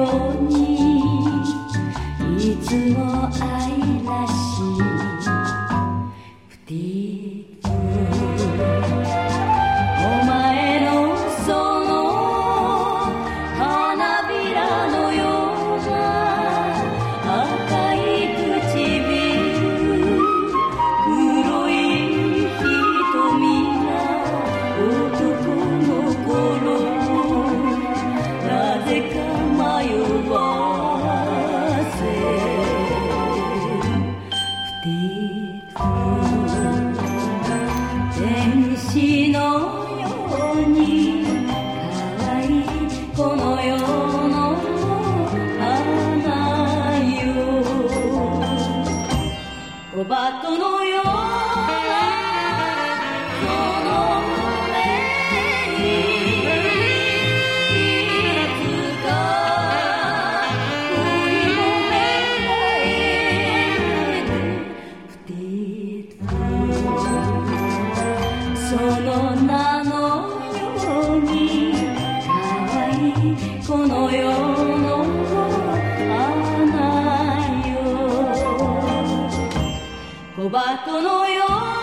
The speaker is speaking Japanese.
ようにいつも愛らしいプティープお前のその花びらのような赤い唇黒い瞳が男の頃なぜか迷わせプティープ天使のように可愛いこの世の花よ小鳩のようなその胸にいつか恋の芽がえるプティープその名のように可愛いこの世の花よ小鳩のよう